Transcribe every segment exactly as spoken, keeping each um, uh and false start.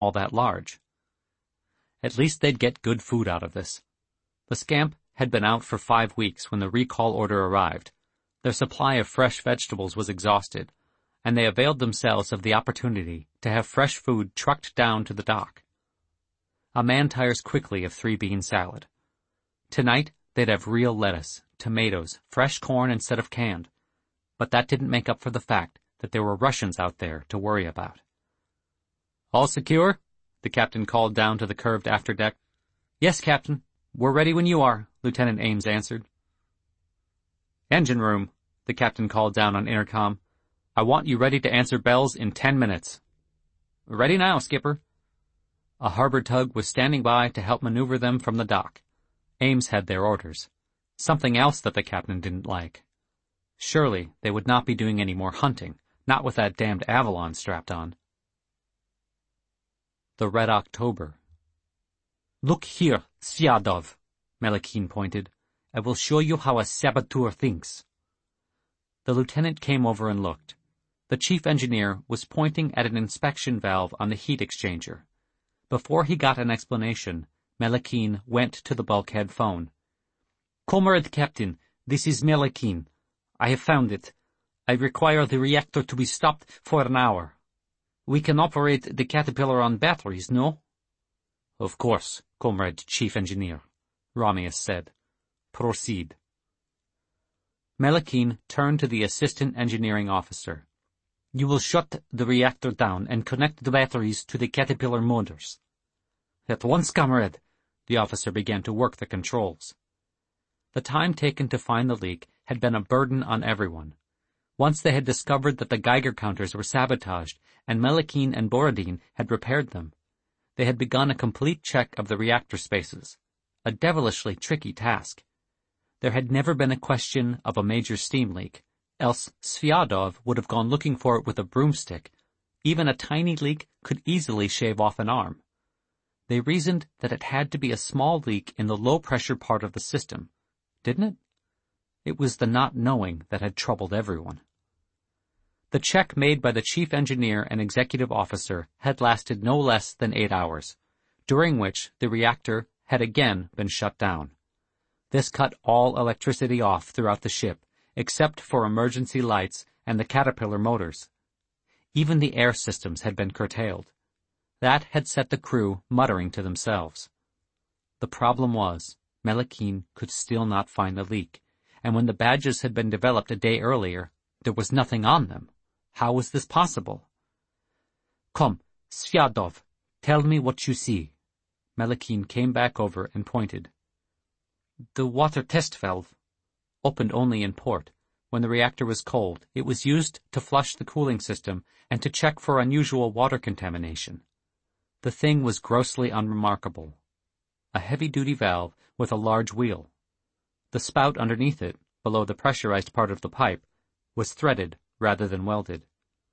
all that large. At least they'd get good food out of this. The scamp had been out for five weeks when the recall order arrived. Their supply of fresh vegetables was exhausted, and they availed themselves of the opportunity to have fresh food trucked down to the dock. A man tires quickly of three-bean salad. Tonight, they'd have real lettuce, tomatoes, fresh corn instead of canned. But that didn't make up for the fact that there were Russians out there to worry about. "All secure?" the captain called down to the curved afterdeck. "Yes, Captain. We're ready when you are," Lieutenant Ames answered. "Engine room," the captain called down on intercom. "I want you ready to answer bells in ten minutes." "Ready now, Skipper." A harbor tug was standing by to help maneuver them from the dock. Ames had their orders. Something else that the captain didn't like. Surely they would not be doing any more hunting, not with that damned Avalon strapped on. The Red October. "Look here, Sviardov," Melikin pointed. "I will show you how a saboteur thinks." The lieutenant came over and looked. The chief engineer was pointing at an inspection valve on the heat exchanger. Before he got an explanation, Melikin went to the bulkhead phone. "Comrade Captain, this is Melikin. I have found it. I require the reactor to be stopped for an hour. We can operate the Caterpillar on batteries, no?" "Of course, Comrade Chief Engineer," Romius said. "Proceed." Melikin turned to the assistant engineering officer. "You will shut the reactor down and connect the batteries to the Caterpillar motors." "At once, comrade." The officer began to work the controls. The time taken to find the leak had been a burden on everyone. Once they had discovered that the Geiger counters were sabotaged and Melikin and Borodin had repaired them, they had begun a complete check of the reactor spaces, a devilishly tricky task. There had never been a question of a major steam leak, else Sviardov would have gone looking for it with a broomstick. Even a tiny leak could easily shave off an arm. They reasoned that it had to be a small leak in the low-pressure part of the system, didn't it? It was the not knowing that had troubled everyone. The check made by the chief engineer and executive officer had lasted no less than eight hours, during which the reactor had again been shut down. This cut all electricity off throughout the ship, except for emergency lights and the Caterpillar motors. Even the air systems had been curtailed. That had set the crew muttering to themselves. The problem was, Melikin could still not find the leak, and when the badges had been developed a day earlier, there was nothing on them. How was this possible? "Come, Sviardov, tell me what you see." Melikin came back over and pointed. "The water test valve, opened only in port. When the reactor was cold, it was used to flush the cooling system and to check for unusual water contamination. The thing was grossly unremarkable. A heavy-duty valve with a large wheel. The spout underneath it, below the pressurized part of the pipe, was threaded rather than welded.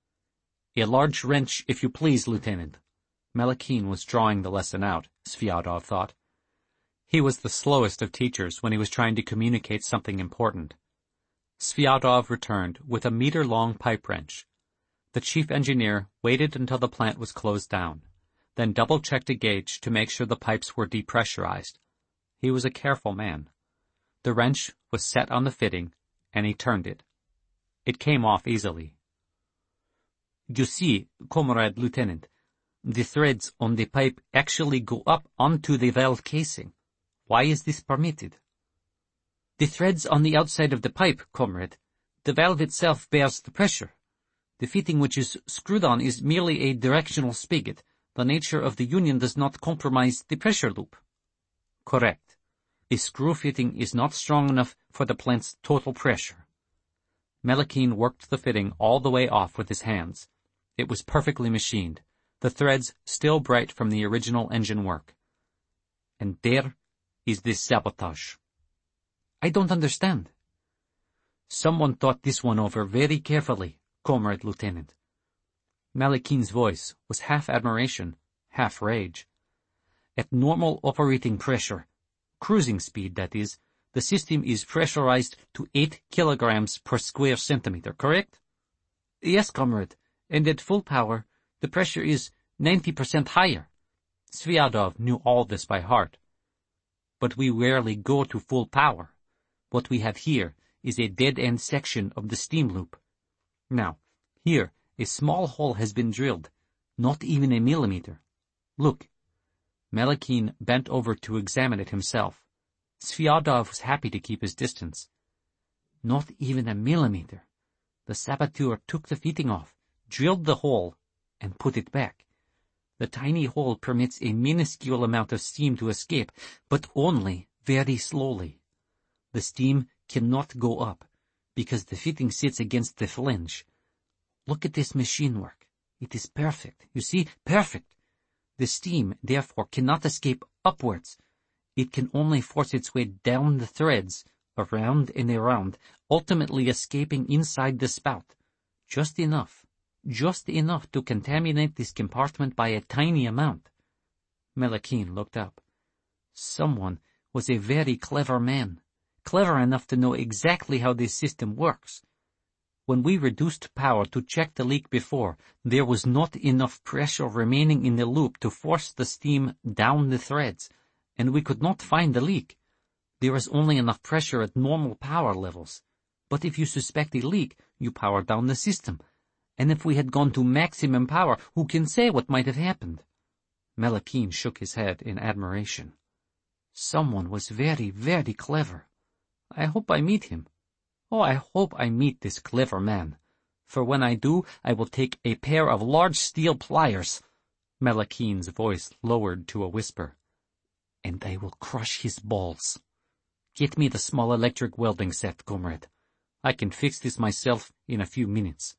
A large wrench, if you please, Lieutenant." Melikin was drawing the lesson out, Sviardov thought. He was the slowest of teachers when he was trying to communicate something important. Sviardov returned with a meter-long pipe wrench. The chief engineer waited until the plant was closed down, then double-checked a gauge to make sure the pipes were depressurized. He was a careful man. The wrench was set on the fitting, and he turned it. It came off easily. "You see, Comrade Lieutenant, the threads on the pipe actually go up onto the valve casing. Why is this permitted?" "The threads on the outside of the pipe, comrade. The valve itself bears the pressure. The fitting which is screwed on is merely a directional spigot. The nature of the union does not compromise the pressure loop." "Correct. A screw fitting is not strong enough for the plant's total pressure." Melikin worked the fitting all the way off with his hands. It was perfectly machined, the threads still bright from the original engine work. "And there is this sabotage." "I don't understand." "Someone thought this one over very carefully, Comrade Lieutenant." Melikin's voice was half admiration, half rage. "At normal operating pressure, cruising speed, that is, the system is pressurized to eight kilograms per square centimeter, correct?" "Yes, comrade, and at full power, the pressure is ninety percent higher. Sviardov knew all this by heart. But we rarely go to full power. What we have here is a dead-end section of the steam loop. Now, here, a small hole has been drilled, not even a millimeter. Look. Melikin bent over to examine it himself. Sviardov was happy to keep his distance. Not even a millimeter. The saboteur took the fitting off, drilled the hole, and put it back. The tiny hole permits a minuscule amount of steam to escape, but only very slowly. The steam cannot go up, because the fitting sits against the flange. Look at this machine work. It is perfect. You see, perfect. The steam, therefore, cannot escape upwards. It can only force its way down the threads, around and around, ultimately escaping inside the spout. Just enough. Just enough to contaminate this compartment by a tiny amount. Melikin looked up. Someone was a very clever man, clever enough to know exactly how this system works. When we reduced power to check the leak before, there was not enough pressure remaining in the loop to force the steam down the threads, and we could not find the leak. There is only enough pressure at normal power levels. But if you suspect a leak, you power down the system. And if we had gone to maximum power, who can say what might have happened? Melikin shook his head in admiration. Someone was very, very clever. I hope I meet him. Oh, I hope I meet this clever man. For when I do, I will take a pair of large steel pliers. Melikin's voice lowered to a whisper. And I will crush his balls. Get me the small electric welding set, comrade. I can fix this myself in a few minutes.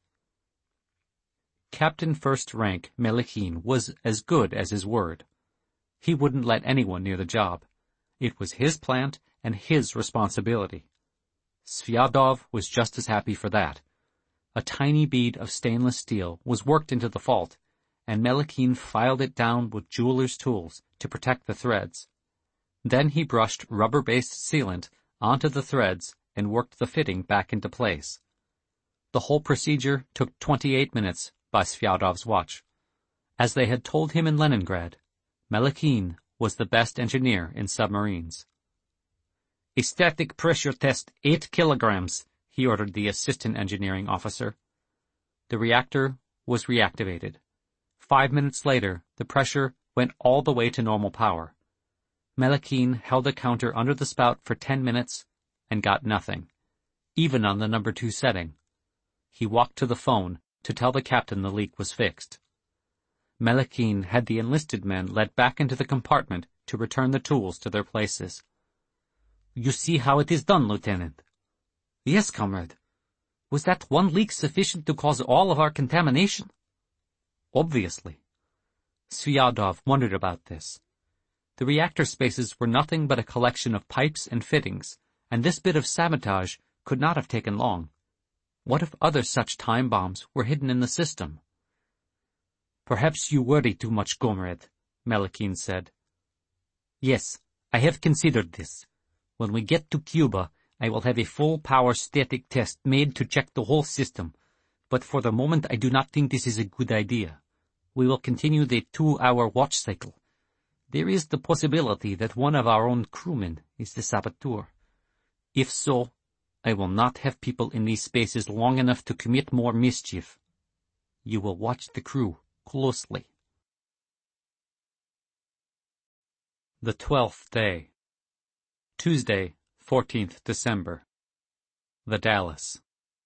Captain First Rank Melikin was as good as his word. He wouldn't let anyone near the job. It was his plant and his responsibility. Sviardov was just as happy for that. A tiny bead of stainless steel was worked into the fault, and Melikin filed it down with jeweler's tools to protect the threads. Then he brushed rubber-based sealant onto the threads and worked the fitting back into place. The whole procedure took twenty-eight minutes by Sviardov's watch. As they had told him in Leningrad, Melikin was the best engineer in submarines. A static pressure test eight kilograms, he ordered the assistant engineering officer. The reactor was reactivated. Five minutes later, the pressure went all the way to normal power. Melikin held a counter under the spout for ten minutes and got nothing, even on the number two setting. He walked to the phone to tell the captain the leak was fixed. Melikin had the enlisted men led back into the compartment to return the tools to their places. You see how it is done, Lieutenant? Yes, comrade. Was that one leak sufficient to cause all of our contamination? Obviously. Sviardov wondered about this. The reactor spaces were nothing but a collection of pipes and fittings, and this bit of sabotage could not have taken long. What if other such time bombs were hidden in the system? Perhaps you worry too much, comrade, Melikin said. Yes, I have considered this. When we get to Cuba, I will have a full-power static test made to check the whole system, but for the moment I do not think this is a good idea. We will continue the two-hour watch cycle. There is the possibility that one of our own crewmen is the saboteur. If so, I will not have people in these spaces long enough to commit more mischief. You will watch the crew closely. The twelfth day. Tuesday, fourteenth December. The Dallas.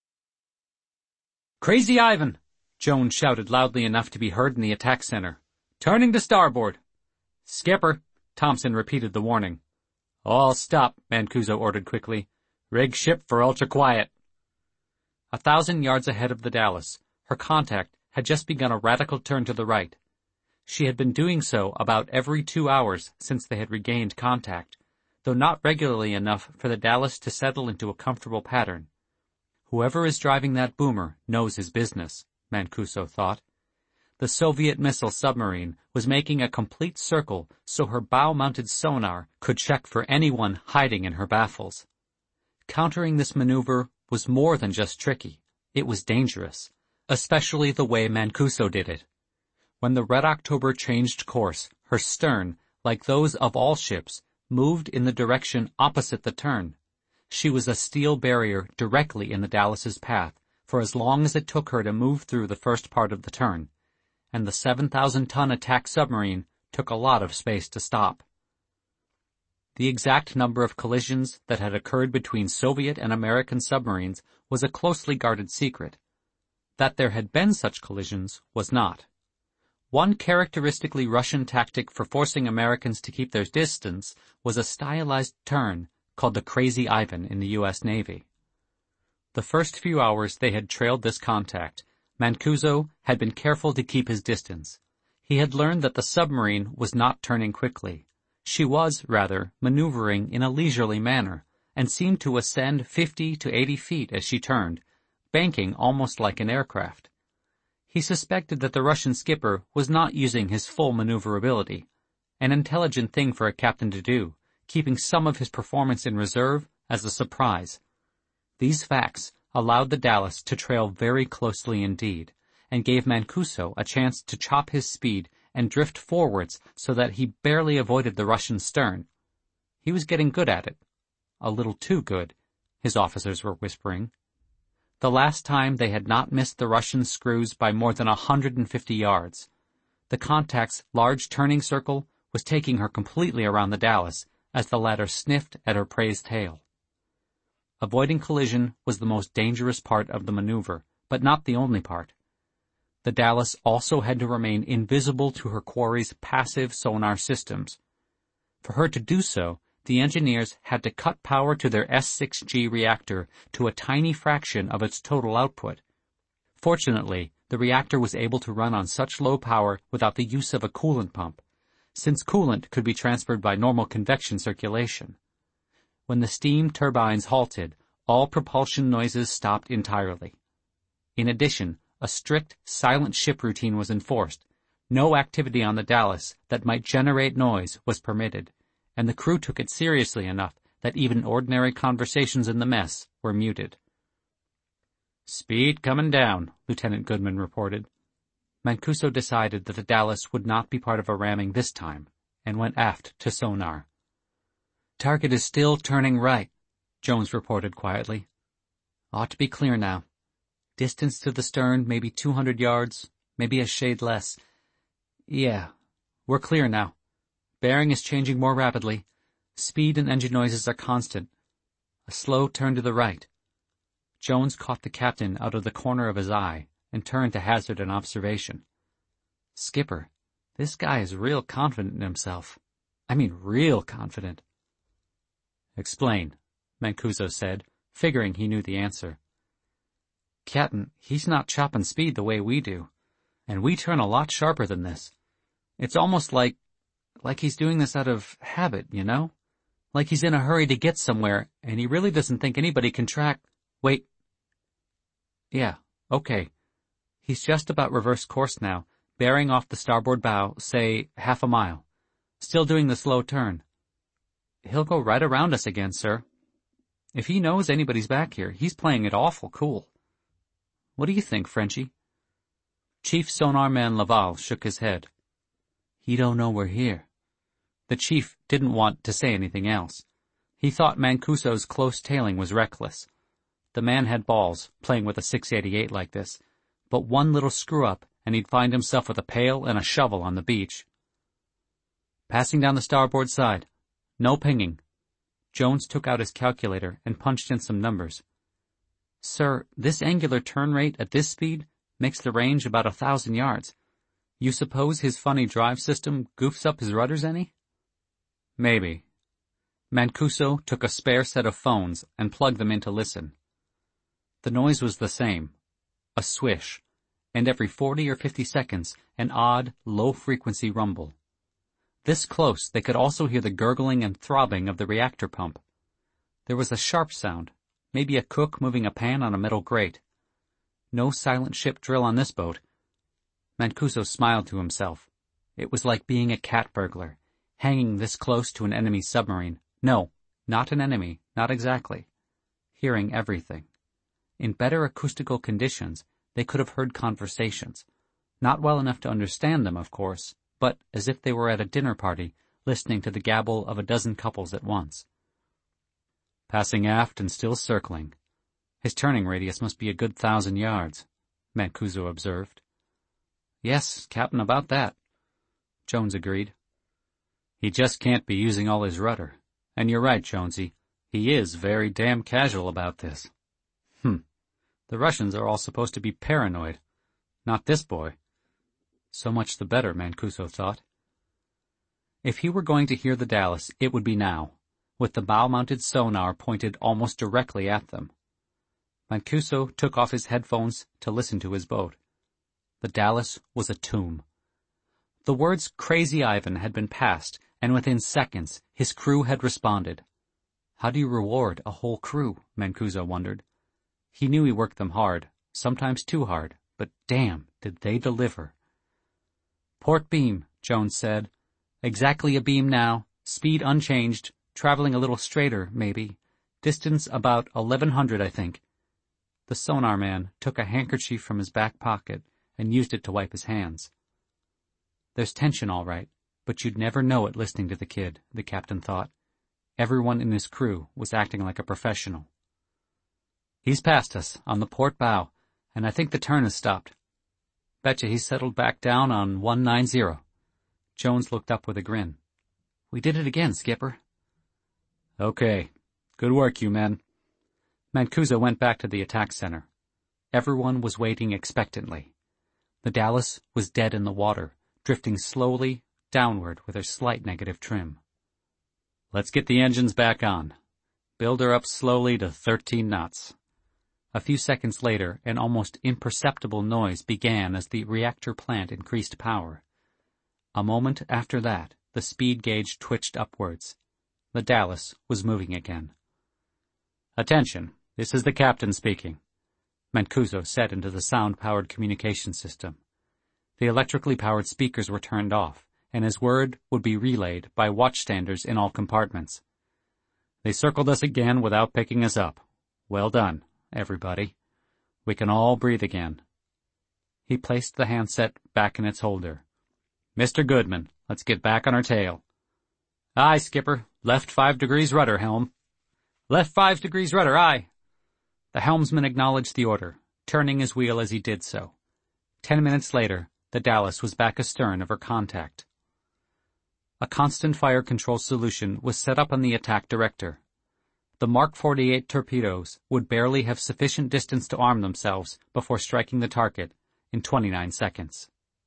Crazy Ivan! Jones shouted loudly enough to be heard in the attack center. Turning to starboard. Skipper, Thompson repeated the warning. All stop, Mancuso ordered quickly. Rig ship for ultra quiet. A thousand yards ahead of the Dallas, her contact had just begun a radical turn to the right. She had been doing so about every two hours since they had regained contact, though not regularly enough for the Dallas to settle into a comfortable pattern. Whoever is driving that boomer knows his business, Mancuso thought. The Soviet missile submarine was making a complete circle so her bow-mounted sonar could check for anyone hiding in her baffles. Countering this maneuver was more than just tricky. It was dangerous, especially the way Mancuso did it. When the Red October changed course, her stern, like those of all ships, moved in the direction opposite the turn. She was a steel barrier directly in the Dallas's path for as long as it took her to move through the first part of the turn, and the seven thousand ton attack submarine took a lot of space to stop. The exact number of collisions that had occurred between Soviet and American submarines was a closely guarded secret. That there had been such collisions was not. One characteristically Russian tactic for forcing Americans to keep their distance was a stylized turn called the Crazy Ivan in the U S Navy. The first few hours they had trailed this contact, Mancuso had been careful to keep his distance. He had learned that the submarine was not turning quickly. She was, rather, maneuvering in a leisurely manner, and seemed to ascend fifty to eighty feet as she turned, banking almost like an aircraft. He suspected that the Russian skipper was not using his full maneuverability, an intelligent thing for a captain to do, keeping some of his performance in reserve as a surprise. These facts allowed the Dallas to trail very closely indeed, and gave Mancuso a chance to chop his speed and drift forwards so that he barely avoided the Russian stern. He was getting good at it. A little too good, his officers were whispering. The last time they had not missed the Russian screws by more than a hundred and fifty yards. The contact's large turning circle was taking her completely around the Dallas as the latter sniffed at her prey's tail. Avoiding collision was the most dangerous part of the maneuver, but not the only part. The Dallas also had to remain invisible to her quarry's passive sonar systems. For her to do so, the engineers had to cut power to their S six G reactor to a tiny fraction of its total output. Fortunately, the reactor was able to run on such low power without the use of a coolant pump, since coolant could be transferred by normal convection circulation. When the steam turbines halted, all propulsion noises stopped entirely. In addition, a strict, silent ship routine was enforced. No activity on the Dallas that might generate noise was permitted, and the crew took it seriously enough that even ordinary conversations in the mess were muted. "Speed coming down," Lieutenant Goodman reported. Mancuso decided that the Dallas would not be part of a ramming this time, and went aft to sonar. "Target is still turning right," Jones reported quietly. "Ought to be clear now. Distance to the stern, maybe two hundred yards, maybe a shade less. Yeah, we're clear now. Bearing is changing more rapidly. Speed and engine noises are constant. A slow turn to the right." Jones caught the captain out of the corner of his eye and turned to hazard an observation. "Skipper, this guy is real confident in himself. I mean real confident." "Explain," Mancuso said, figuring he knew the answer. "Captain, he's not chopping speed the way we do, and we turn a lot sharper than this. It's almost like, like he's doing this out of habit, you know? Like he's in a hurry to get somewhere, and he really doesn't think anybody can track. Wait. Yeah, okay. He's just about reverse course now, bearing off the starboard bow, say, half a mile. Still doing the slow turn. He'll go right around us again, sir. If he knows anybody's back here, he's playing it awful cool. What do you think, Frenchie?" Chief Sonarman Laval shook his head. "He don't know we're here." The chief didn't want to say anything else. He thought Mancuso's close tailing was reckless. The man had balls, playing with a six eighty-eight like this, but one little screw-up and he'd find himself with a pail and a shovel on the beach. "Passing down the starboard side. No pinging." Jones took out his calculator and punched in some numbers. "Sir, this angular turn rate at this speed makes the range about a thousand yards. You suppose his funny drive system goofs up his rudders any?" "Maybe." Mancuso took a spare set of phones and plugged them in to listen. The noise was the same, a swish, and every forty or fifty seconds an odd, low-frequency rumble. This close they could also hear the gurgling and throbbing of the reactor pump. There was a sharp sound, maybe a cook moving a pan on a metal grate. No silent ship drill on this boat. Mancuso smiled to himself. It was like being a cat burglar, hanging this close to an enemy submarine. No, not an enemy, not exactly. Hearing everything. In better acoustical conditions, they could have heard conversations. Not well enough to understand them, of course, but as if they were at a dinner party, listening to the gabble of a dozen couples at once. Passing aft and still circling. His turning radius must be a good thousand yards, Mancuso observed. Yes, Captain, about that, Jones agreed. He just can't be using all his rudder. And you're right, Jonesy. He is very damn casual about this. Hmm. The Russians are all supposed to be paranoid. Not this boy. So much the better, Mancuso thought. If he were going to hear the Dallas, it would be now, with the bow-mounted sonar pointed almost directly at them. Mancuso took off his headphones to listen to his boat. The Dallas was a tomb. The words Crazy Ivan had been passed, and within seconds his crew had responded. How do you reward a whole crew? Mancuso wondered. He knew he worked them hard, sometimes too hard, but damn, did they deliver. Port beam, Jones said. Exactly a beam now, speed unchanged, traveling a little straighter, maybe. Distance about eleven hundred, I think. The sonar man took a handkerchief from his back pocket and used it to wipe his hands. There's tension, all right, but you'd never know it listening to the kid, the captain thought. Everyone in his crew was acting like a professional. He's past us, on the port bow, and I think the turn has stopped. Betcha he's settled back down on one ninety. Jones looked up with a grin. We did it again, Skipper. Okay. Good work, you men. Mancuso went back to the attack center. Everyone was waiting expectantly. The Dallas was dead in the water, drifting slowly downward with her slight negative trim. Let's get the engines back on. Build her up slowly to thirteen knots. A few seconds later, an almost imperceptible noise began as the reactor plant increased power. A moment after that, the speed gauge twitched upwards. The Dallas was moving again. Attention, this is the captain speaking, Mancuso said into the sound-powered communication system. The electrically powered speakers were turned off, and his word would be relayed by watchstanders in all compartments. They circled us again without picking us up. Well done, everybody. We can all breathe again. He placed the handset back in its holder. Mister Goodman, let's get back on our tail. Aye, Skipper. Left five degrees rudder, helm. Left five degrees rudder, aye. The helmsman acknowledged the order, turning his wheel as he did so. Ten minutes later, the Dallas was back astern of her contact. A constant fire control solution was set up on the attack director. The Mark forty-eight torpedoes would barely have sufficient distance to arm themselves before striking the target in twenty-nine seconds.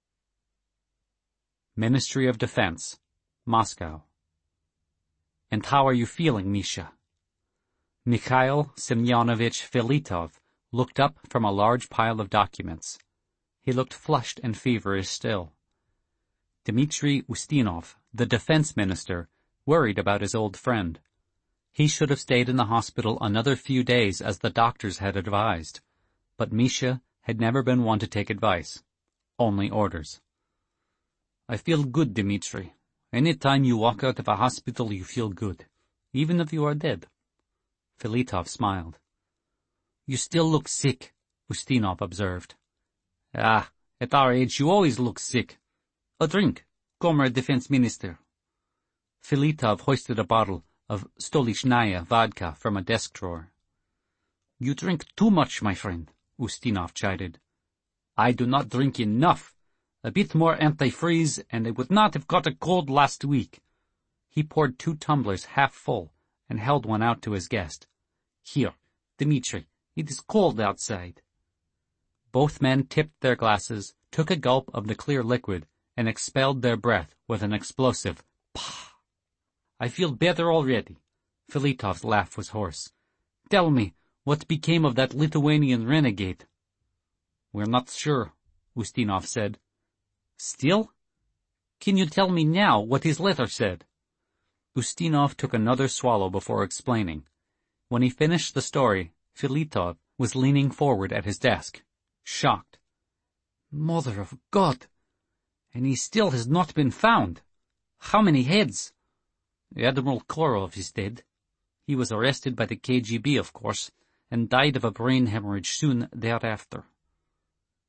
Ministry of Defense, Moscow. And how are you feeling, Misha? Mikhail Semyonovich Filitov looked up from a large pile of documents. He looked flushed and feverish still. Dmitry Ustinov, the defense minister, worried about his old friend. He should have stayed in the hospital another few days as the doctors had advised. But Misha had never been one to take advice. Only orders. I feel good, Dmitry. Any time you walk out of a hospital, you feel good, even if you are dead. Filitov smiled. You still look sick, Ustinov observed. Ah, at our age you always look sick. A drink, Comrade Defense Minister. Filitov hoisted a bottle of Stolichnaya vodka from a desk drawer. You drink too much, my friend, Ustinov chided. I do not drink enough. A bit more antifreeze, and I would not have caught a cold last week. He poured two tumblers half full and held one out to his guest. Here, Dmitry, it is cold outside. Both men tipped their glasses, took a gulp of the clear liquid, and expelled their breath with an explosive pah. I feel better already. Filitov's laugh was hoarse. Tell me, what became of that Lithuanian renegade? We're not sure, Ustinov said. Still? Can you tell me now what his letter said? Ustinov took another swallow before explaining. When he finished the story, Filitov was leaning forward at his desk, shocked. Mother of God! And he still has not been found. How many heads? Admiral Korov is dead. He was arrested by the K G B, of course, and died of a brain hemorrhage soon thereafter.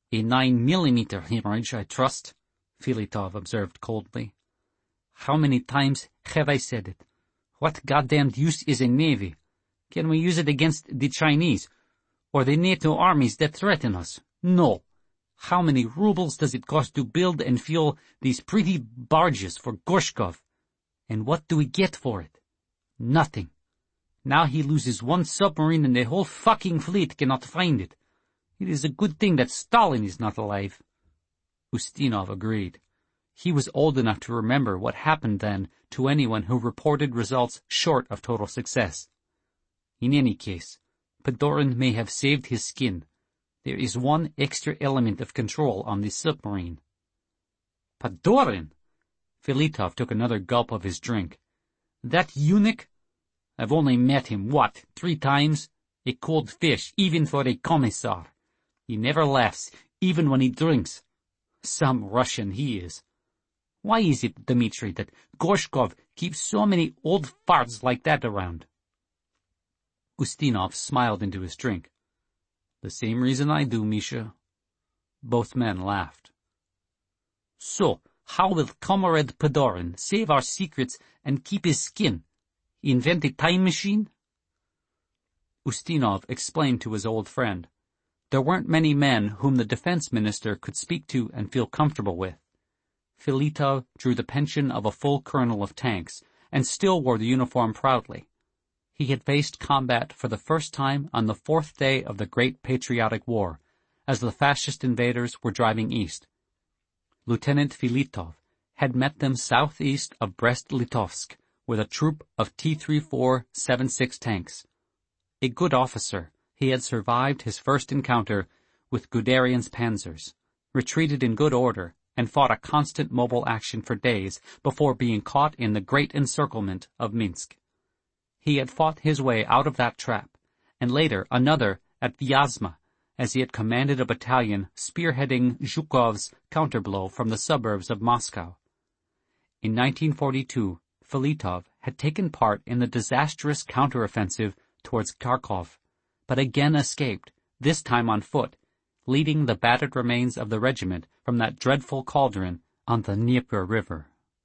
A nine millimeter hemorrhage, I trust, Filitov observed coldly. How many times have I said it? What goddamned use is a navy? Can we use it against the Chinese, or the NATO armies that threaten us? No. How many rubles does it cost to build and fuel these pretty barges for Gorshkov? And what do we get for it? Nothing. Now he loses one submarine and the whole fucking fleet cannot find it. It is a good thing that Stalin is not alive. Ustinov agreed. He was old enough to remember what happened then to anyone who reported results short of total success. In any case, Padorin may have saved his skin. There is one extra element of control on this submarine. Padorin? Filitov took another gulp of his drink. That eunuch? I've only met him, what, three times? A cold fish, even for a commissar. He never laughs, even when he drinks. Some Russian he is. Why is it, Dmitri, that Gorshkov keeps so many old farts like that around? Ustinov smiled into his drink. The same reason I do, Misha. Both men laughed. So, how will Comrade Padorin save our secrets and keep his skin? Invent a time machine? Ustinov explained to his old friend. There weren't many men whom the defense minister could speak to and feel comfortable with. Filitov drew the pension of a full colonel of tanks and still wore the uniform proudly. He had faced combat for the first time on the fourth day of the Great Patriotic War, as the fascist invaders were driving east. Lieutenant Filitov had met them southeast of Brest-Litovsk with a troop of T thirty-four seventy-six tanks. A good officer, he had survived his first encounter with Guderian's panzers, retreated in good order, and fought a constant mobile action for days before being caught in the great encirclement of Minsk. He had fought his way out of that trap, and later another at Vyazma, as he had commanded a battalion spearheading Zhukov's counterblow from the suburbs of Moscow. In nineteen forty-two, Filitov had taken part in the disastrous counteroffensive towards Kharkov, but again escaped, this time on foot, leading the battered remains of the regiment from that dreadful cauldron on the Dnieper River.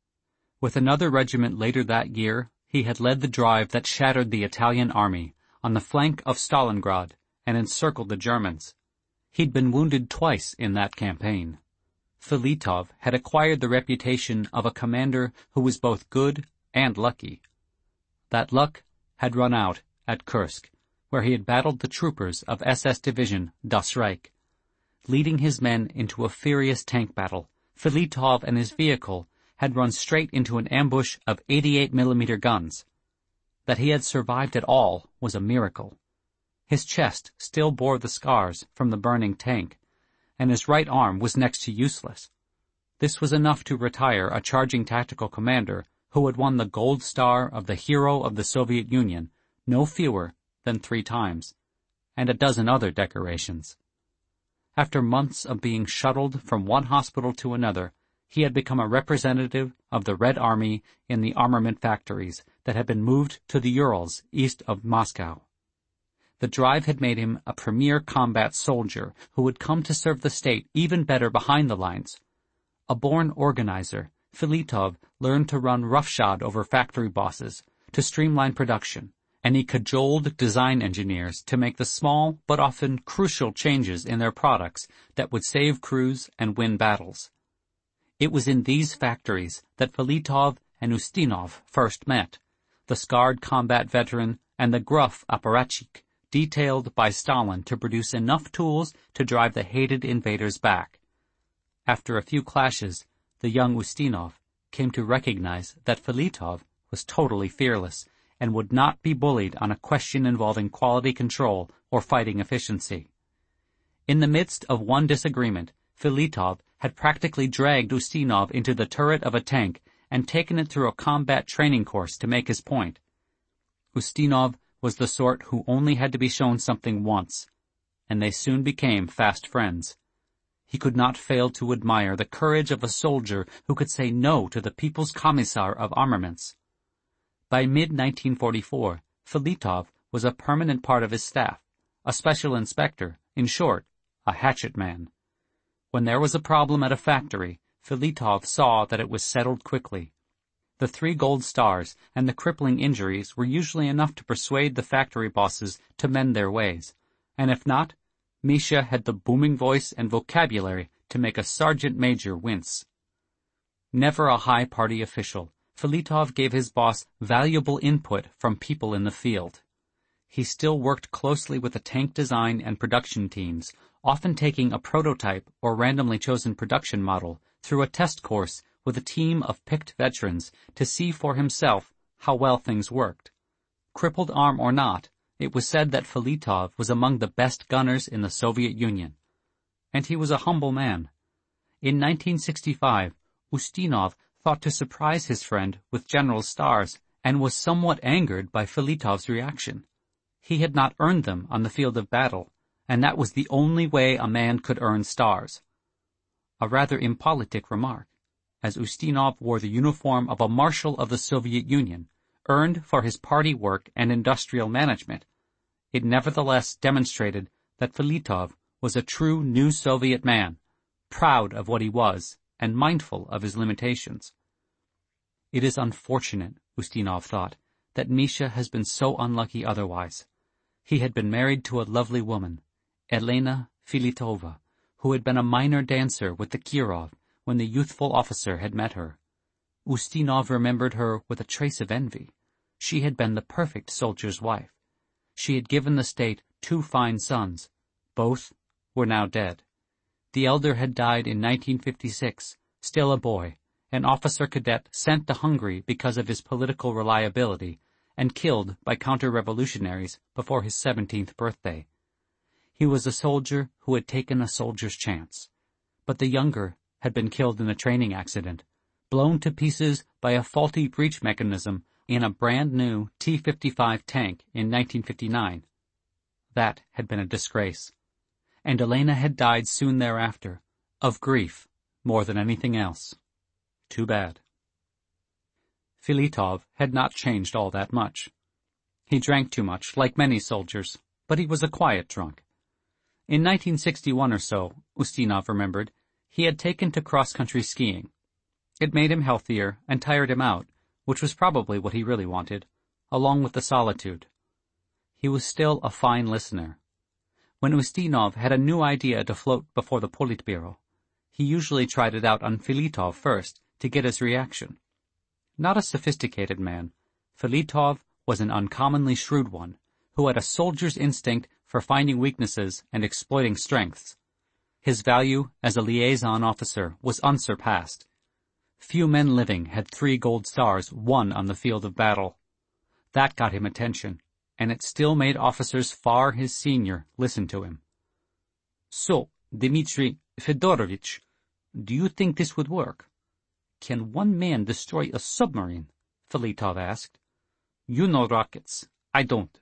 With another regiment later that year, he had led the drive that shattered the Italian army on the flank of Stalingrad and encircled the Germans. He'd been wounded twice in that campaign. Filitov had acquired the reputation of a commander who was both good and lucky. That luck had run out at Kursk, where he had battled the troopers of S S Division Das Reich. Leading his men into a furious tank battle, Filitov and his vehicle had run straight into an ambush of eighty-eight millimeter guns. That he had survived at all was a miracle. His chest still bore the scars from the burning tank, and his right arm was next to useless. This was enough to retire a charging tactical commander who had won the Gold Star of the Hero of the Soviet Union no fewer than three times, and a dozen other decorations. After months of being shuttled from one hospital to another, he had become a representative of the Red Army in the armament factories that had been moved to the Urals east of Moscow. The drive had made him a premier combat soldier who would come to serve the state even better behind the lines. A born organizer, Filitov learned to run roughshod over factory bosses, to streamline production, and he cajoled design engineers to make the small but often crucial changes in their products that would save crews and win battles. It was in these factories that Filitov and Ustinov first met, the scarred combat veteran and the gruff apparatchik, detailed by Stalin to produce enough tools to drive the hated invaders back. After a few clashes, the young Ustinov came to recognize that Filitov was totally fearless and would not be bullied on a question involving quality control or fighting efficiency. In the midst of one disagreement, Filitov had practically dragged Ustinov into the turret of a tank and taken it through a combat training course to make his point. Ustinov was the sort who only had to be shown something once, and they soon became fast friends. He could not fail to admire the courage of a soldier who could say no to the People's Commissar of Armaments. By mid nineteen forty-four, Filitov was a permanent part of his staff, a special inspector, in short, a hatchet man. When there was a problem at a factory, Filitov saw that it was settled quickly. The three gold stars and the crippling injuries were usually enough to persuade the factory bosses to mend their ways, and if not, Misha had the booming voice and vocabulary to make a sergeant major wince. Never a high party official, Filitov gave his boss valuable input from people in the field. He still worked closely with the tank design and production teams, often taking a prototype or randomly chosen production model through a test course with a team of picked veterans to see for himself how well things worked. Crippled arm or not, it was said that Filitov was among the best gunners in the Soviet Union. And he was a humble man. In nineteen sixty-five, Ustinov thought to surprise his friend with general stars and was somewhat angered by Filitov's reaction. He had not earned them on the field of battle, and that was the only way a man could earn stars. A rather impolitic remark, as Ustinov wore the uniform of a marshal of the Soviet Union, earned for his party work and industrial management. It nevertheless demonstrated that Filitov was a true new Soviet man, proud of what he was and mindful of his limitations. It is unfortunate, Ustinov thought, that Misha has been so unlucky otherwise. He had been married to a lovely woman, Elena Filitova, who had been a minor dancer with the Kirov when the youthful officer had met her. Ustinov remembered her with a trace of envy. She had been the perfect soldier's wife. She had given the state two fine sons. Both were now dead. The elder had died in nineteen fifty-six, still a boy, an officer cadet sent to Hungary because of his political reliability and killed by counter-revolutionaries before his seventeenth birthday. He was a soldier who had taken a soldier's chance. But the younger had been killed in a training accident, blown to pieces by a faulty breech mechanism in a brand-new T fifty-five tank in nineteen fifty-nine. That had been a disgrace. And Elena had died soon thereafter, of grief more than anything else. Too bad. Filitov had not changed all that much. He drank too much, like many soldiers, but he was a quiet drunk. In nineteen sixty-one or so, Ustinov remembered, he had taken to cross-country skiing. It made him healthier and tired him out, which was probably what he really wanted, along with the solitude. He was still a fine listener. When Ustinov had a new idea to float before the Politburo, he usually tried it out on Filitov first to get his reaction. Not a sophisticated man, Filitov was an uncommonly shrewd one, who had a soldier's instinct for finding weaknesses and exploiting strengths. His value as a liaison officer was unsurpassed. Few men living had three gold stars won on the field of battle. That got him attention, and it still made officers far his senior listen to him. So, Dmitri Fedorovich, do you think this would work? Can one man destroy a submarine? Filitov asked. You know rockets. I don't.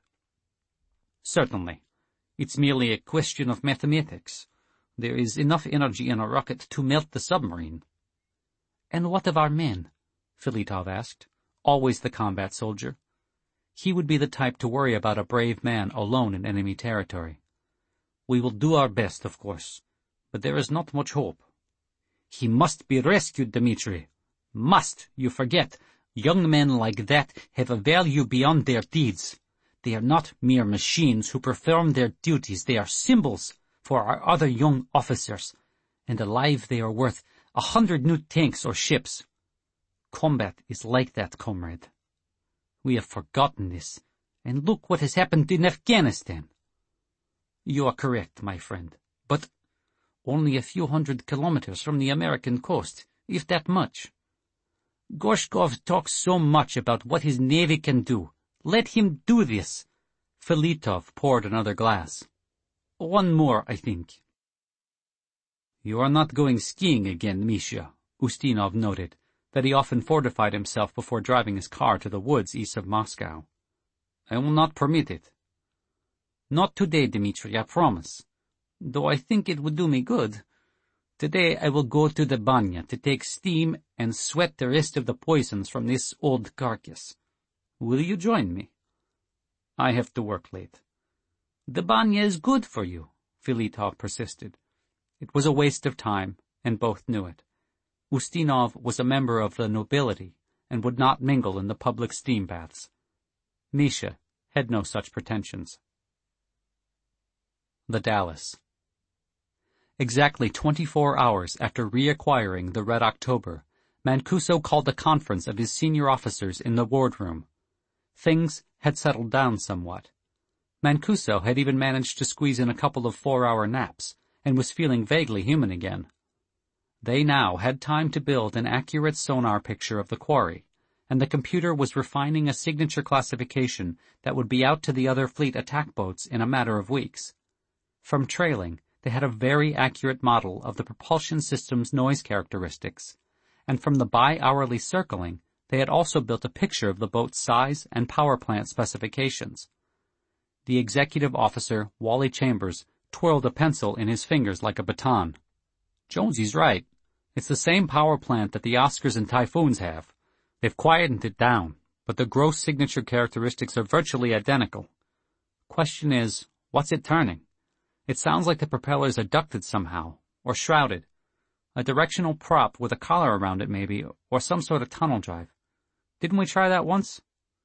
Certainly. It's merely a question of mathematics. There is enough energy in a rocket to melt the submarine. And what of our men? Filitov asked, always the combat soldier. He would be the type to worry about a brave man alone in enemy territory. We will do our best, of course, but there is not much hope. He must be rescued, Dmitri. Must, you forget. Young men like that have a value beyond their deeds. They are not mere machines who perform their duties. They are symbols for our other young officers, and alive they are worth a hundred new tanks or ships. Combat is like that, comrade. We have forgotten this, and look what has happened in Afghanistan. You are correct, my friend, but only a few hundred kilometers from the American coast, if that much. Gorshkov talks so much about what his navy can do. Let him do this. Filitov poured another glass. One more, I think. You are not going skiing again, Misha, Ustinov noted that he often fortified himself before driving his car to the woods east of Moscow. I will not permit it. Not today, Dmitri, I promise. Though I think it would do me good. Today I will go to the banya to take steam and sweat the rest of the poisons from this old carcass. Will you join me? I have to work late. The banya is good for you, Filitov persisted. It was a waste of time, and both knew it. Ustinov was a member of the nobility and would not mingle in the public steam baths. Misha had no such pretensions. The Dalles. Exactly twenty-four hours after reacquiring the Red October, Mancuso called a conference of his senior officers in the wardroom. Things had settled down somewhat. Mancuso had even managed to squeeze in a couple of four-hour naps and was feeling vaguely human again. They now had time to build an accurate sonar picture of the quarry, and the computer was refining a signature classification that would be out to the other fleet attack boats in a matter of weeks. From trailing, they had a very accurate model of the propulsion system's noise characteristics, and from the bi-hourly circling, they had also built a picture of the boat's size and power plant specifications. The executive officer, Wally Chambers, twirled a pencil in his fingers like a baton. Jonesy's right. It's the same power plant that the Oscars and Typhoons have. They've quietened it down, but the gross signature characteristics are virtually identical. Question is, what's it turning? It sounds like the propellers are ducted somehow, or shrouded. A directional prop with a collar around it maybe, or some sort of tunnel drive. Didn't we try that once?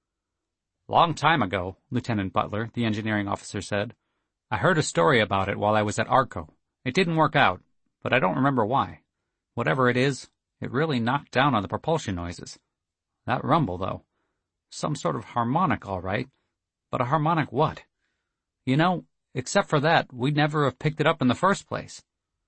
Long time ago, Lieutenant Butler, the engineering officer said. I heard a story about it while I was at ARCO. It didn't work out, but I don't remember why. Whatever it is, it really knocked down on the propulsion noises. That rumble, though. Some sort of harmonic, all right. But a harmonic what? You know, except for that, we'd never have picked it up in the first place.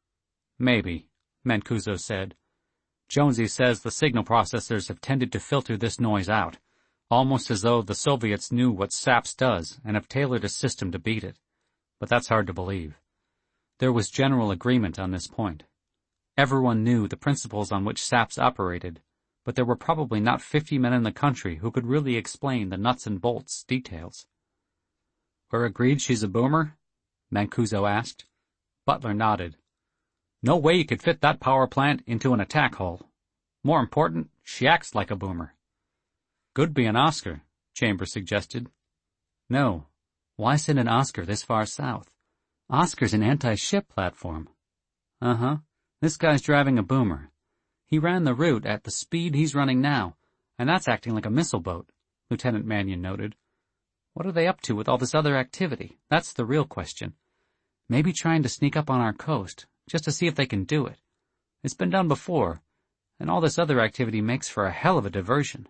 Maybe, Mancuso said. Jonesy says the signal processors have tended to filter this noise out, almost as though the Soviets knew what SAPS does and have tailored a system to beat it. But that's hard to believe. There was general agreement on this point. Everyone knew the principles on which SAPS operated, but there were probably not fifty men in the country who could really explain the nuts and bolts details. We're agreed she's a boomer? Mancuso asked. Butler nodded. No way you could fit that power plant into an attack hull. More important, she acts like a boomer. Could be an Oscar, Chambers suggested. No. Why send an Oscar this far south? Oscar's an anti-ship platform. Uh-huh. This guy's driving a boomer. He ran the route at the speed he's running now, and that's acting like a missile boat, Lieutenant Mannion noted. What are they up to with all this other activity? That's the real question. Maybe trying to sneak up on our coast, just to see if they can do it. It's been done before, and all this other activity makes for a hell of a diversion.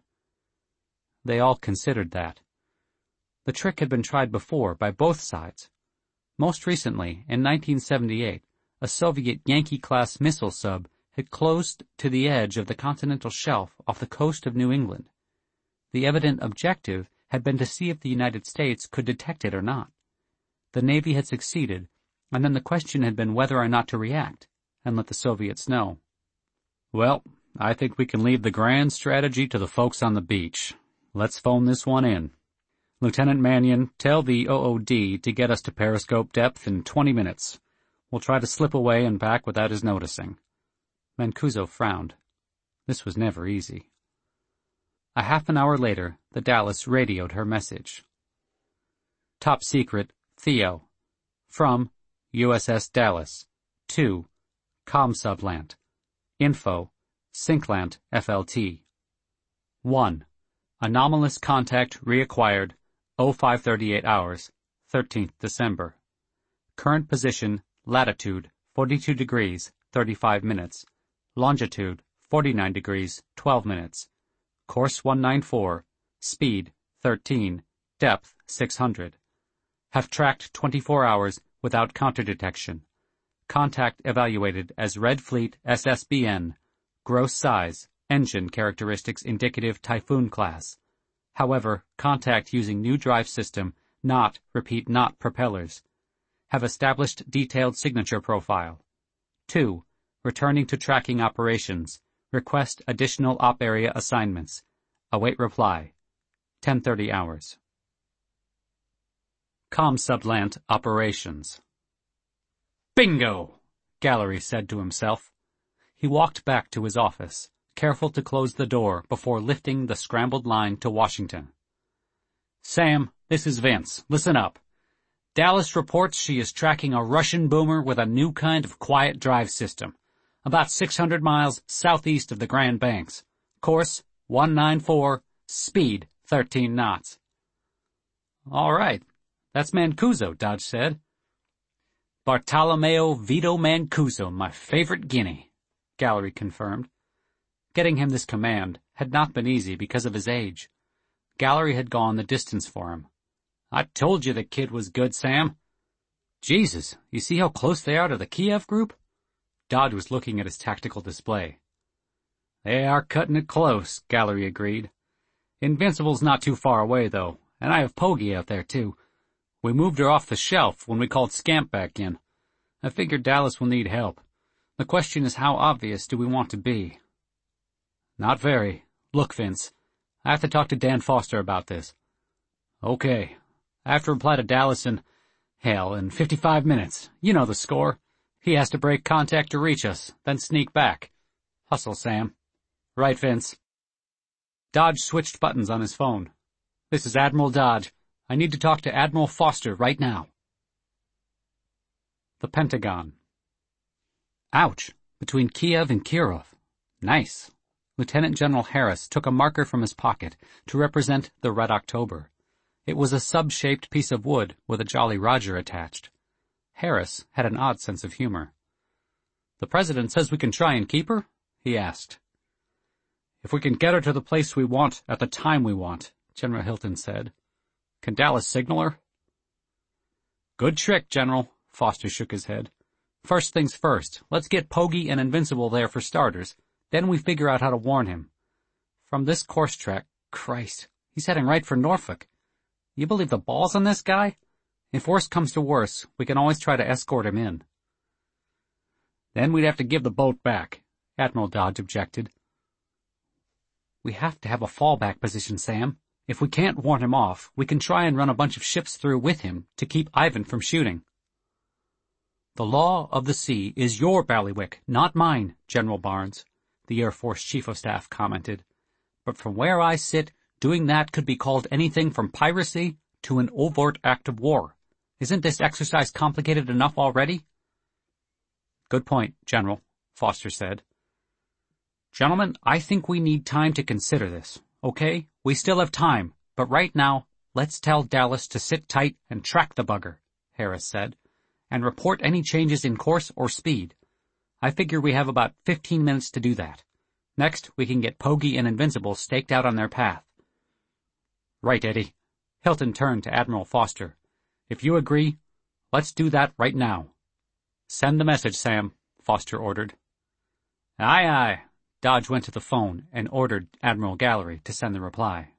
They all considered that. The trick had been tried before by both sides. Most recently, in nineteen seventy-eight, a Soviet Yankee-class missile sub had closed to the edge of the continental shelf off the coast of New England. The evident objective had been to see if the United States could detect it or not. The Navy had succeeded, and then the question had been whether or not to react, and let the Soviets know. Well, I think we can leave the grand strategy to the folks on the beach. Let's phone this one in. Lieutenant Mannion, tell the O O D to get us to periscope depth in twenty minutes. We'll try to slip away and back without his noticing. Mancuso frowned. This was never easy. A half an hour later, the Dalles radioed her message. Top secret, Theo. From U S S Dallas. To ComSublant. Info, Synclant F L T. one. Anomalous contact reacquired, oh five thirty-eight hours, thirteenth December. Current position, latitude, forty-two degrees, thirty-five minutes. Longitude, forty-nine degrees, twelve minutes. Course one ninety-four. Speed, thirteen. Depth, six hundred. Have tracked twenty-four hours without counterdetection. Contact evaluated as Red Fleet S S B N. Gross size, engine characteristics indicative Typhoon class. However, contact using new drive system, not, repeat, not propellers. Have established detailed signature profile. two. Returning to tracking operations. Request additional op area assignments. Await reply. ten thirty hours. ComSublant operations. Bingo! Gallery said to himself. He walked back to his office, careful to close the door before lifting the scrambled line to Washington. Sam, this is Vince. Listen up. Dallas reports she is tracking a Russian boomer with a new kind of quiet drive system, about six hundred miles southeast of the Grand Banks. Course one ninety-four, speed thirteen knots. All right, that's Mancuso, Dodge said. Bartolomeo Vito Mancuso, my favorite guinea, Gallery confirmed. Getting him this command had not been easy because of his age. Gallery had gone the distance for him. I told you the kid was good, Sam. Jesus, you see how close they are to the Kiev group? Dodge was looking at his tactical display. They are cutting it close, Gallery agreed. Invincible's not too far away, though, and I have Poggy out there, too. We moved her off the shelf when we called Scamp back in. I figured Dallas will need help. The question is, how obvious do we want to be? Not very. Look, Vince, I have to talk to Dan Foster about this. Okay. I have to reply to Dallas in, hell, in fifty-five minutes. You know the score. He has to break contact to reach us, then sneak back. Hustle, Sam. Right, Vince. Dodge switched buttons on his phone. This is Admiral Dodge. I need to talk to Admiral Foster right now. The Pentagon. Ouch. Between Kiev and Kirov. Nice. Lieutenant General Harris took a marker from his pocket to represent the Red October. It was a sub-shaped piece of wood with a Jolly Roger attached. Harris had an odd sense of humor. The President says we can try and keep her? He asked. If we can get her to the place we want at the time we want, General Hilton said. Can Dallas signal her? Good trick, General. Foster shook his head. First things first, let's get Poggy and Invincible there for starters. Then we figure out how to warn him. From this course track, Christ, he's heading right for Norfolk. You believe the balls on this guy? If worse comes to worse, we can always try to escort him in. Then we'd have to give the boat back, Admiral Dodge objected. We have to have a fallback position, Sam. If we can't warn him off, we can try and run a bunch of ships through with him to keep Ivan from shooting. The law of the sea is your bailiwick, not mine, General Barnes, the Air Force Chief of Staff commented. But from where I sit, doing that could be called anything from piracy to an overt act of war. Isn't this exercise complicated enough already? Good point, General, Foster said. Gentlemen, I think we need time to consider this, okay? We still have time, but right now, let's tell Dallas to sit tight and track the bugger, Harris said, and report any changes in course or speed. I figure we have about fifteen minutes to do that. Next, we can get Poggy and Invincible staked out on their path. Right, Eddie. Hilton turned to Admiral Foster. If you agree, let's do that right now. Send the message, Sam, Foster ordered. Aye, aye. Dodge went to the phone and ordered Admiral Gallery to send the reply.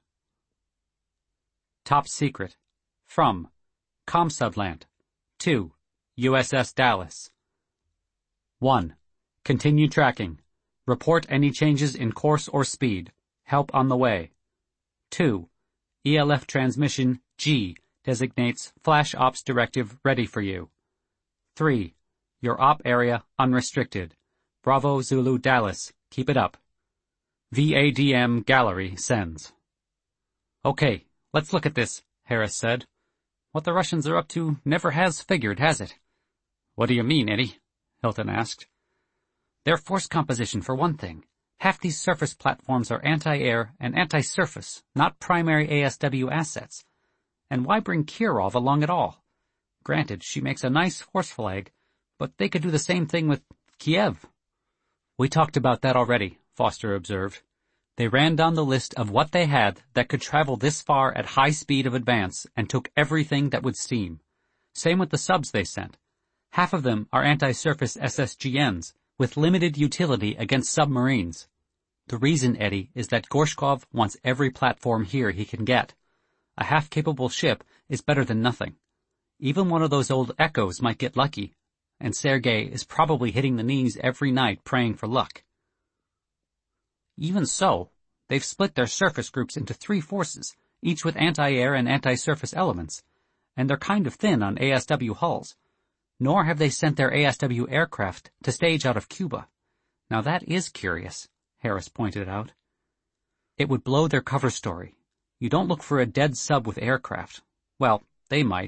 Top secret. From ComSubland. two. U S S Dallas. one. Continue tracking. Report any changes in course or speed. Help on the way. two. E L F transmission G designates Flash Ops Directive ready for you. three. Your op area unrestricted. Bravo Zulu Dallas. Keep it up. V A D M Gallery sends. Okay, let's look at this, Harris said. What the Russians are up to never has figured, has it? What do you mean, Eddie? Hilton asked. Their force composition, for one thing. Half these surface platforms are anti-air and anti-surface, not primary A S W assets. And why bring Kirov along at all? Granted, she makes a nice force flag, but they could do the same thing with Kiev. We talked about that already, Foster observed. They ran down the list of what they had that could travel this far at high speed of advance and took everything that would steam. Same with the subs they sent. Half of them are anti-surface S S G Ns, with limited utility against submarines. The reason, Eddie, is that Gorshkov wants every platform here he can get. A half-capable ship is better than nothing. Even one of those old Echoes might get lucky, and Sergei is probably hitting the knees every night praying for luck. Even so, they've split their surface groups into three forces, each with anti-air and anti-surface elements, and they're kind of thin on A S W hulls. Nor have they sent their A S W aircraft to stage out of Cuba. Now that is curious, Harris pointed out. It would blow their cover story. You don't look for a dead sub with aircraft. Well, they might,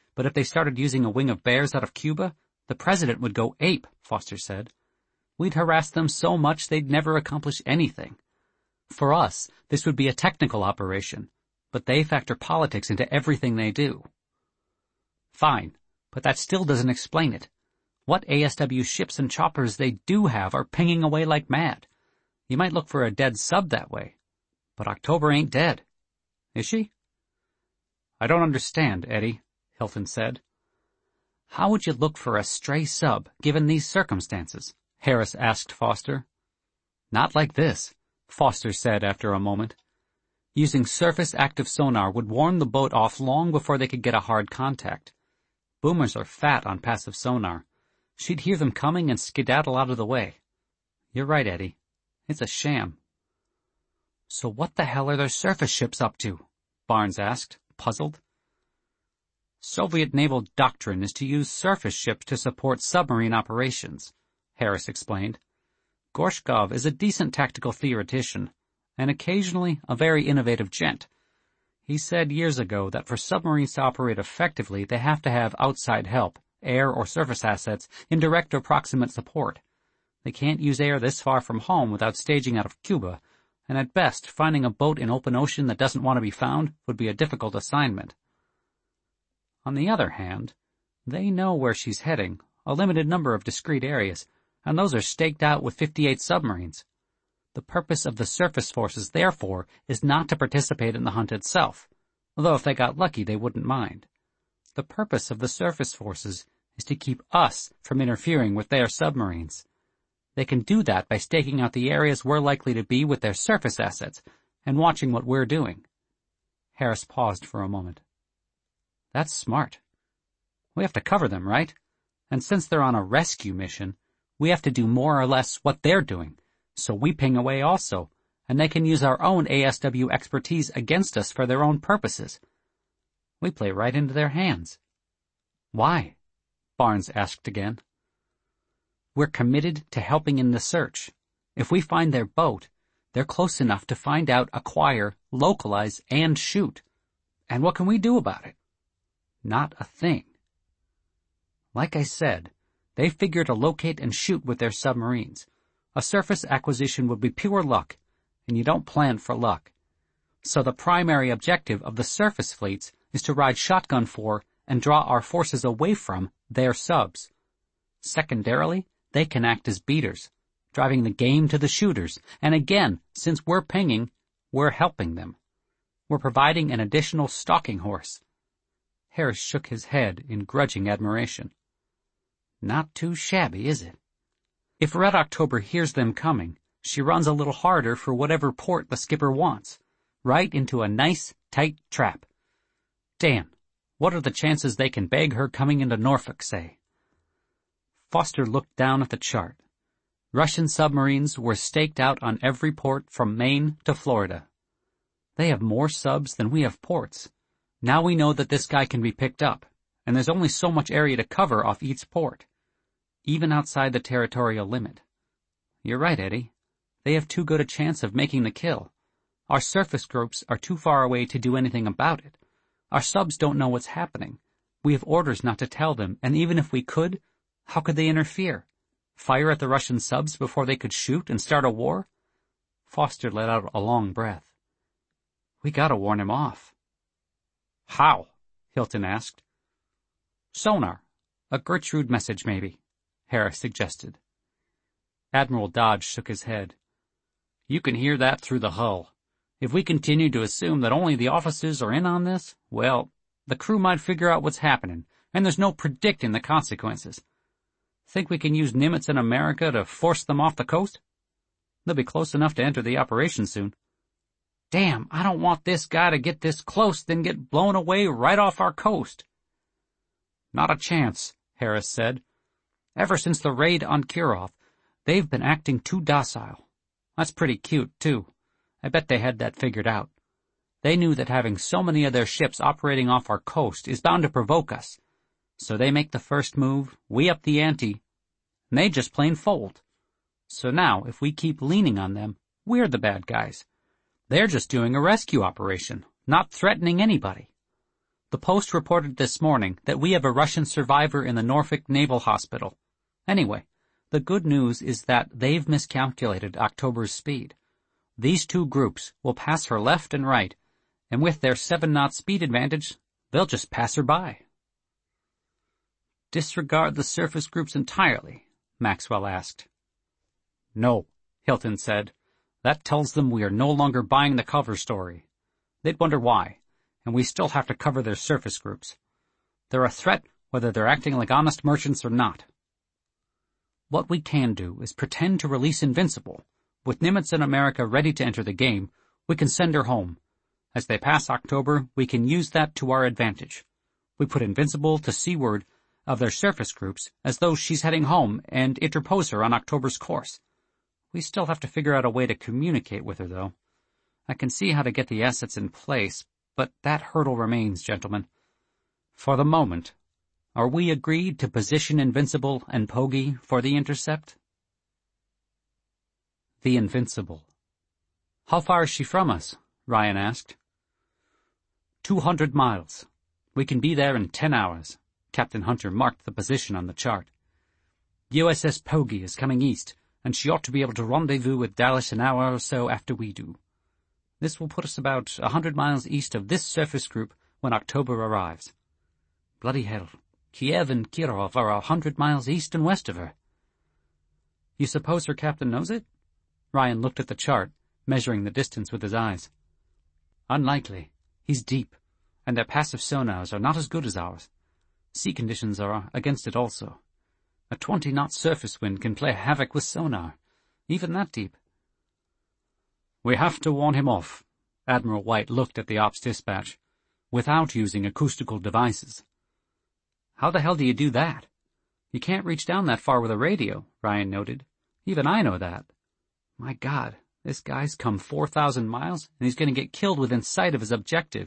but if they started using a wing of bears out of Cuba, the president would go ape, Foster said. We'd harass them so much they'd never accomplish anything. For us, this would be a technical operation, but they factor politics into everything they do. Fine, but that still doesn't explain it. What A S W ships and choppers they do have are pinging away like mad. You might look for a dead sub that way, but October ain't dead. Is she? I don't understand, Eddie, Hilton said. How would you look for a stray sub, given these circumstances? Harris asked Foster. Not like this, Foster said after a moment. Using surface active sonar would warn the boat off long before they could get a hard contact. Boomers are fat on passive sonar. She'd hear them coming and skedaddle out of the way. You're right, Eddie. It's a sham. So what the hell are their surface ships up to? Barnes asked, puzzled. Soviet naval doctrine is to use surface ships to support submarine operations, Harris explained. Gorshkov is a decent tactical theoretician, and occasionally a very innovative gent. He said years ago that for submarines to operate effectively, they have to have outside help, air or surface assets, in direct or proximate support. They can't use air this far from home without staging out of Cuba, and at best, finding a boat in open ocean that doesn't want to be found would be a difficult assignment. On the other hand, they know where she's heading, a limited number of discrete areas, and those are staked out with fifty-eight submarines. The purpose of the surface forces, therefore, is not to participate in the hunt itself, although if they got lucky they wouldn't mind. The purpose of the surface forces is to keep us from interfering with their submarines. They can do that by staking out the areas we're likely to be with their surface assets and watching what we're doing. Harris paused for a moment. That's smart. We have to cover them, right? And since they're on a rescue mission, we have to do more or less what they're doing, so we ping away also, and they can use our own A S W expertise against us for their own purposes. We play right into their hands. Why? Barnes asked again. We're committed to helping in the search. If we find their boat, they're close enough to find out, acquire, localize, and shoot. And what can we do about it? Not a thing. Like I said, they figure to locate and shoot with their submarines. A surface acquisition would be pure luck, and you don't plan for luck. So the primary objective of the surface fleets is to ride shotgun for and draw our forces away from their subs. Secondarily, they can act as beaters, driving the game to the shooters, and again, since we're pinging, we're helping them. We're providing an additional stalking horse. Harris shook his head in grudging admiration. Not too shabby, is it? If Red October hears them coming, she runs a little harder for whatever port the skipper wants, right into a nice, tight trap. Dan, what are the chances they can bag her coming into Norfolk, say? Foster looked down at the chart. Russian submarines were staked out on every port from Maine to Florida. They have more subs than we have ports. Now we know that this guy can be picked up, and there's only so much area to cover off each port, even outside the territorial limit. You're right, Eddie. They have too good a chance of making the kill. Our surface groups are too far away to do anything about it. Our subs don't know what's happening. We have orders not to tell them, and even if we could, how could they interfere? Fire at the Russian subs before they could shoot and start a war? Foster let out a long breath. We gotta warn him off. How? Hilton asked. Sonar. A Gertrude message, maybe, Harris suggested. Admiral Dodge shook his head. You can hear that through the hull. If we continue to assume that only the officers are in on this, well, the crew might figure out what's happening, and there's no predicting the consequences. Think we can use Nimitz in America to force them off the coast? They'll be close enough to enter the operation soon. Damn, I don't want this guy to get this close, then get blown away right off our coast. Not a chance, Harris said. Ever since the raid on Kirov, they've been acting too docile. That's pretty cute, too. I bet they had that figured out. They knew that having so many of their ships operating off our coast is bound to provoke us. So they make the first move, we up the ante, and they just plain fold. So now, if we keep leaning on them, we're the bad guys. They're just doing a rescue operation, not threatening anybody. The Post reported this morning that we have a Russian survivor in the Norfolk Naval Hospital. Anyway, the good news is that they've miscalculated October's speed. These two groups will pass her left and right, and with their seven-knot speed advantage, they'll just pass her by. Disregard the surface groups entirely? Maxwell asked. No, Hilton said. That tells them we are no longer buying the cover story. They'd wonder why, and we still have to cover their surface groups. They're a threat whether they're acting like honest merchants or not. What we can do is pretend to release Invincible. With Nimitz and America ready to enter the game, we can send her home. As they pass October, we can use that to our advantage. We put Invincible to seaward of their surface groups as though she's heading home and interpose her on October's course. We still have to figure out a way to communicate with her, though. I can see how to get the assets in place, but that hurdle remains, gentlemen. For the moment, are we agreed to position Invincible and Poggy for the intercept? The Invincible. How far is she from us? Ryan asked. Two hundred miles. We can be there in ten hours. Captain Hunter marked the position on the chart. U S S Poggy is coming east, and she ought to be able to rendezvous with Dallas an hour or so after we do. This will put us about a hundred miles east of this surface group when October arrives. Bloody hell, Kiev and Kirov are a hundred miles east and west of her. You suppose her captain knows it? Ryan looked at the chart, measuring the distance with his eyes. Unlikely. He's deep, and their passive sonars are not as good as ours. Sea conditions are against it also. A twenty-knot surface wind can play havoc with sonar, even that deep. We have to warn him off. Admiral White looked at the ops dispatch. Without using acoustical devices. How the hell do you do that? You can't reach down that far with a radio, Ryan noted. Even I know that. My God, this guy's come four thousand miles, and he's going to get killed within sight of his objective.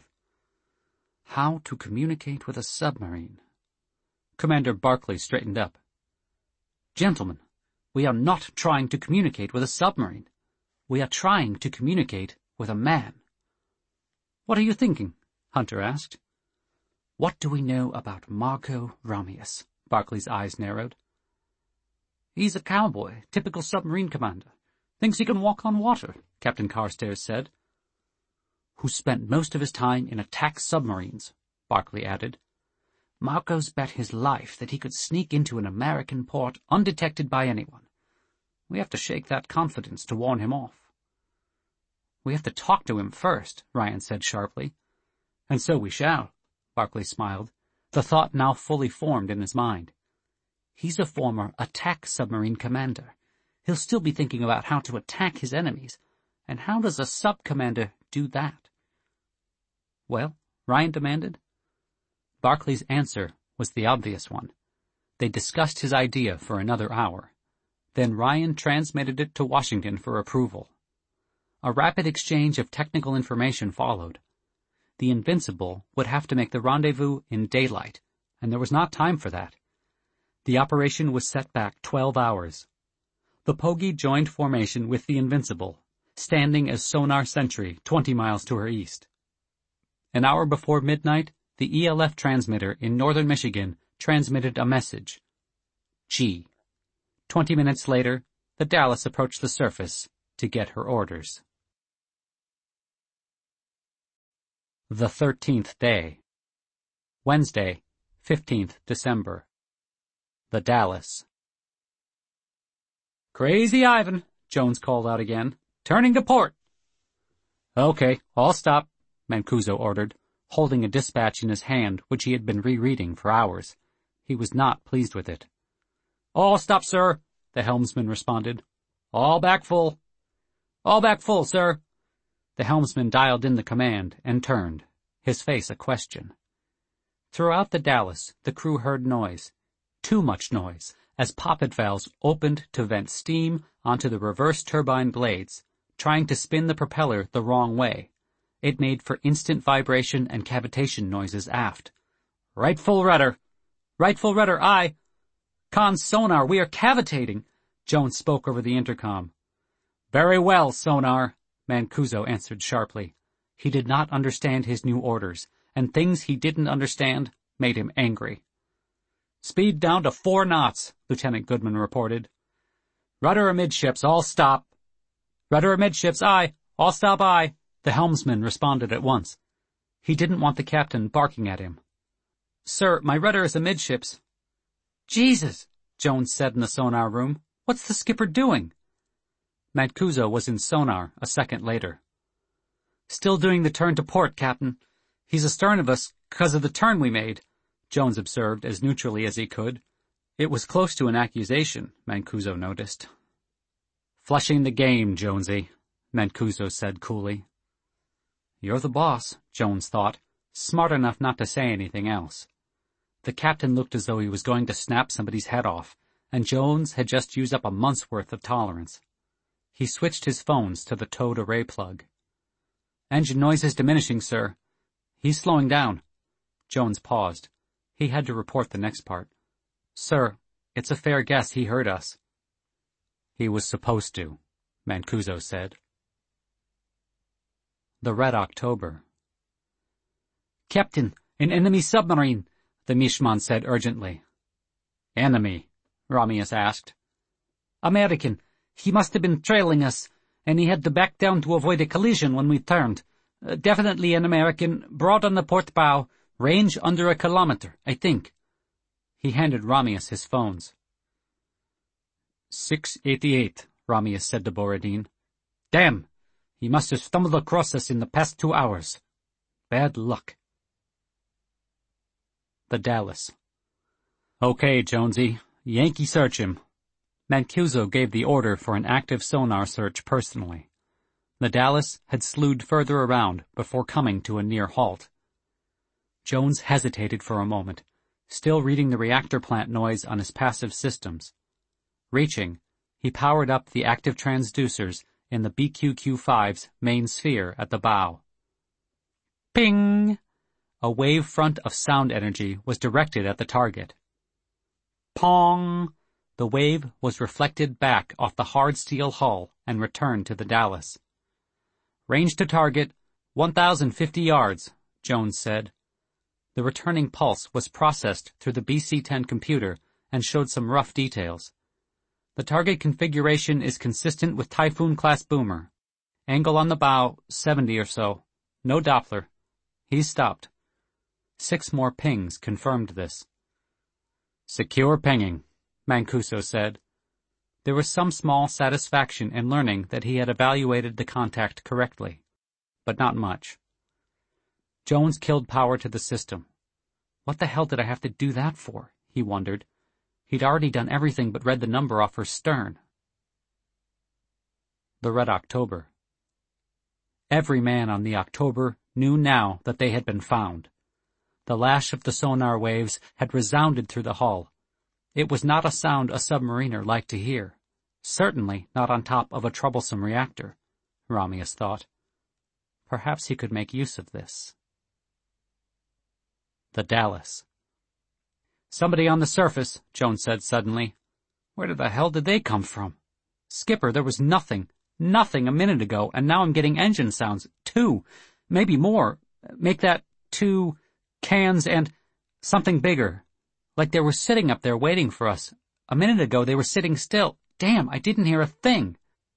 How to communicate with a submarine? Commander Barclay straightened up. Gentlemen, we are not trying to communicate with a submarine. We are trying to communicate with a man. What are you thinking? Hunter asked. What do we know about Marco Ramius? Barclay's eyes narrowed. He's a cowboy, typical submarine commander. Thinks he can walk on water, Captain Carstairs said. Who spent most of his time in attack submarines, Barclay added. Marco's bet his life that he could sneak into an American port undetected by anyone. We have to shake that confidence to warn him off. We have to talk to him first, Ryan said sharply. And so we shall, Barclay smiled, the thought now fully formed in his mind. He's a former attack submarine commander. He'll still be thinking about how to attack his enemies. And how does a sub-commander do that? Well, Ryan demanded. Barclay's answer was the obvious one. They discussed his idea for another hour. Then Ryan transmitted it to Washington for approval. A rapid exchange of technical information followed. The Invincible would have to make the rendezvous in daylight, and there was not time for that. The operation was set back twelve hours. The Poggy joined formation with the Invincible, standing as sonar sentry twenty miles to her east. An hour before midnight, the E L F transmitter in northern Michigan transmitted a message. G. Twenty minutes later, the Dallas approached the surface to get her orders. The thirteenth day. Wednesday, fifteenth December. The Dallas. Crazy Ivan, Jones called out again. Turning to port. Okay, I'll stop, Mancuso ordered, holding a dispatch in his hand which he had been rereading for hours. He was not pleased with it. All stop, sir, the helmsman responded. All back full. All back full, sir. The helmsman dialed in the command and turned, his face a question. Throughout the Dallas, the crew heard noise. Too much noise, as poppet valves opened to vent steam onto the reverse turbine blades, trying to spin the propeller the wrong way. It made for instant vibration and cavitation noises aft. Right full rudder. Right full rudder, aye. Con sonar, we are cavitating, Jones spoke over the intercom. Very well, sonar, Mancuso answered sharply. He did not understand his new orders, and things he didn't understand made him angry. "Speed down to four knots," Lieutenant Goodman reported. "Rudder amidships, all stop." "Rudder amidships, aye. All stop, aye," the helmsman responded at once. He didn't want the captain barking at him. "Sir, my rudder is amidships." "Jesus," Jones said in the sonar room. "What's the skipper doing?" Mancuso was in sonar a second later. "Still doing the turn to port, Captain. He's astern of us, 'cause of the turn we made," Jones observed as neutrally as he could. It was close to an accusation, Mancuso noticed. "Flushing the game, Jonesy," Mancuso said coolly. "You're the boss," Jones thought, smart enough not to say anything else. The captain looked as though he was going to snap somebody's head off, and Jones had just used up a month's worth of tolerance. He switched his phones to the towed array plug. "Engine noise is diminishing, sir. He's slowing down." Jones paused. He had to report the next part. "Sir, it's a fair guess he heard us." "He was supposed to," Mancuso said. The Red October. "Captain, an enemy submarine," the Mishman said urgently. "Enemy?" Ramius asked. "American. He must have been trailing us, and he had to back down to avoid a collision when we turned. Uh, definitely an American, broad on the port bow, range under a kilometer, I think." He handed Ramius his phones. six eighty-eight, Ramius said to Borodin. "Damn! He must have stumbled across us in the past two hours. Bad luck." The Dallas. "Okay, Jonesy. Yankee search him." Mancuso gave the order for an active sonar search personally. The Dallas had slewed further around before coming to a near halt. Jones hesitated for a moment, still reading the reactor plant noise on his passive systems. Reaching, he powered up the active transducers in the B Q Q five's main sphere at the bow. Ping! A wave front of sound energy was directed at the target. Pong! The wave was reflected back off the hard steel hull and returned to the Dallas. "Range to target, one thousand fifty yards, Jones said. The returning pulse was processed through the B C ten computer and showed some rough details. The target configuration is consistent with Typhoon-class boomer. Angle on the bow, seventy or so. No Doppler. He's stopped." Six more pings confirmed this. "Secure pinging," Mancuso said. There was some small satisfaction in learning that he had evaluated the contact correctly, but not much. Jones killed power to the system. What the hell did I have to do that for? He wondered. He'd already done everything but read the number off her stern. The Red October. Every man on the October knew now that they had been found. The lash of the sonar waves had resounded through the hull. It was not a sound a submariner liked to hear. Certainly not on top of a troublesome reactor, Ramius thought. Perhaps he could make use of this. The Dallas. "Somebody on the surface," Jones said suddenly. "Where the hell did they come from? Skipper, there was nothing, nothing a minute ago, and now I'm getting engine sounds. Two, maybe more. Make that two cans and something bigger. Like they were sitting up there waiting for us. A minute ago they were sitting still. Damn, I didn't hear a thing."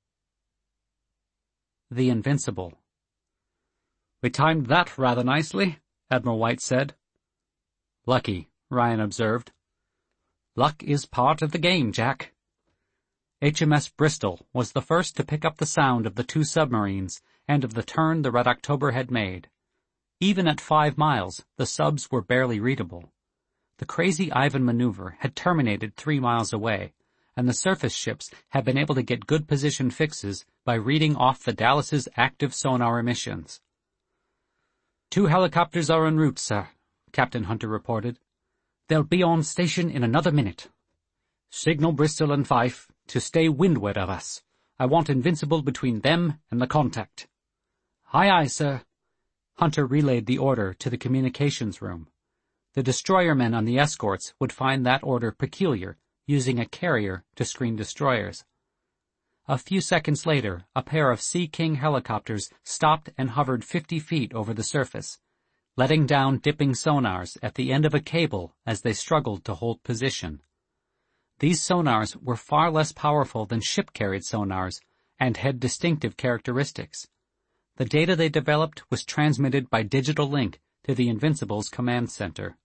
The Invincible. "We timed that rather nicely," Admiral White said. "Lucky," Ryan observed. "Luck is part of the game, Jack." H M S Bristol was the first to pick up the sound of the two submarines and of the turn the Red October had made. Even at five miles, the subs were barely readable. The Crazy Ivan maneuver had terminated three miles away, and the surface ships had been able to get good position fixes by reading off the Dallas's active sonar emissions. "Two helicopters are en route, sir," Captain Hunter reported. "They'll be on station in another minute. Signal Bristol and Fife to stay windward of us. I want Invincible between them and the contact." "Aye, aye, sir." Hunter relayed the order to the communications room. The destroyer-men on the escorts would find that order peculiar, using a carrier to screen destroyers. A few seconds later, a pair of Sea King helicopters stopped and hovered fifty feet over the surface. letting down dipping sonars at the end of a cable as they struggled to hold position. These sonars were far less powerful than ship-carried sonars and had distinctive characteristics. The data they developed was transmitted by digital link to the Invincible's command center.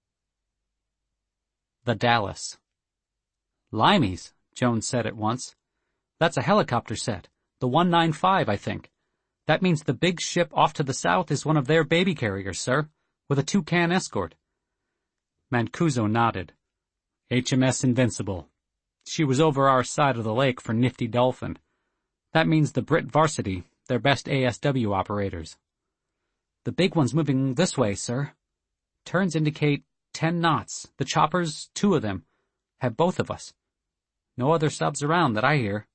The Dallas. "Limeys," Jones said at once. "That's a helicopter set, the one ninety-five, I think. That means the big ship off to the south is one of their baby carriers, sir, with a two-can escort." Mancuso nodded. "H M S Invincible. She was over our side of the lake for Nifty Dolphin. That means the Brit Varsity, their best A S W operators." "The big one's moving this way, sir. Turns indicate ten knots. The choppers, two of them, have both of us. No other subs around that I hear."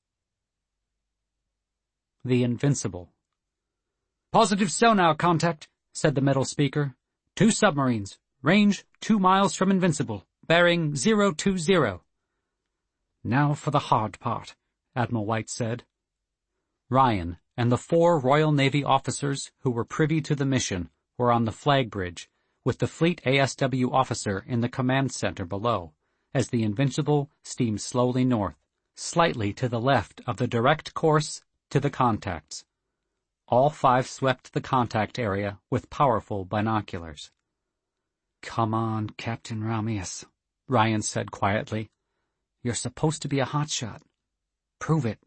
The Invincible. "Positive sonar contact," said the metal speaker. "Two submarines. Range two miles from Invincible. Bearing zero two zero. "Now for the hard part," Admiral White said. Ryan and the four Royal Navy officers who were privy to the mission were on the flag bridge, with the fleet A S W officer in the command center below, as the Invincible steamed slowly north, slightly to the left of the direct course to the contacts. All five swept the contact area with powerful binoculars. "Come on, Captain Ramius," Ryan said quietly. "You're supposed to be a hotshot. Prove it."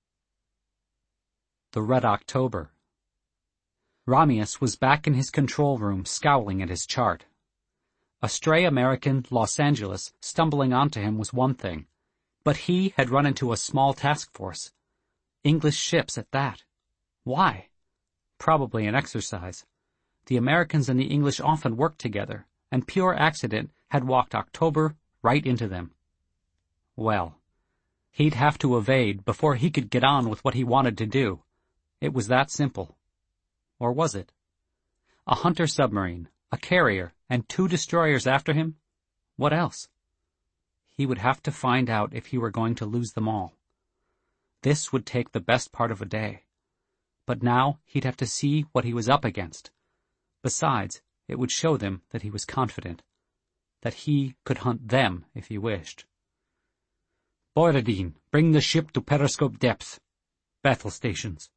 The Red October. Ramius was back in his control room scowling at his chart. A stray American, Los Angeles, stumbling onto him was one thing, but he had run into a small task force. English ships at that. Why? Probably an exercise. The Americans and the English often worked together, and pure accident had walked October right into them. Well, he'd have to evade before he could get on with what he wanted to do. It was that simple. Or was it? A Hunter submarine, a carrier, and two destroyers after him? What else? He would have to find out if he were going to lose them all. This would take the best part of a day. But now he'd have to see what he was up against. Besides, it would show them that he was confident, that he could hunt them if he wished. "Borodin, bring the ship to periscope depth. Battle stations."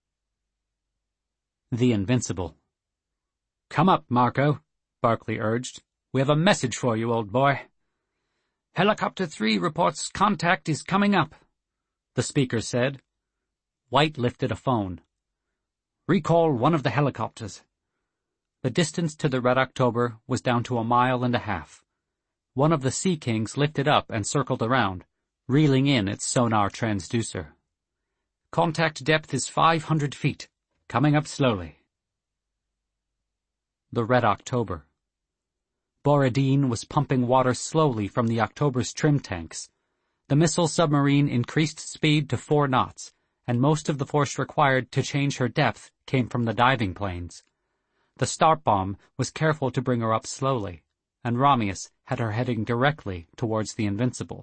The Invincible. "Come up, Marco," Barclay urged. "We have a message for you, old boy." "Helicopter three reports contact is coming up," the speaker said. White lifted a phone. "Recall one of the helicopters." The distance to the Red October was down to a mile and a half. One of the Sea Kings lifted up and circled around, reeling in its sonar transducer. "Contact depth is five hundred feet. Coming up slowly." The Red October. Borodin was pumping water slowly from the October's trim tanks. The missile submarine increased speed to four knots, and most of the force required to change her depth came from the diving planes. The start bomb was careful to bring her up slowly, and Ramius had her heading directly towards the Invincible.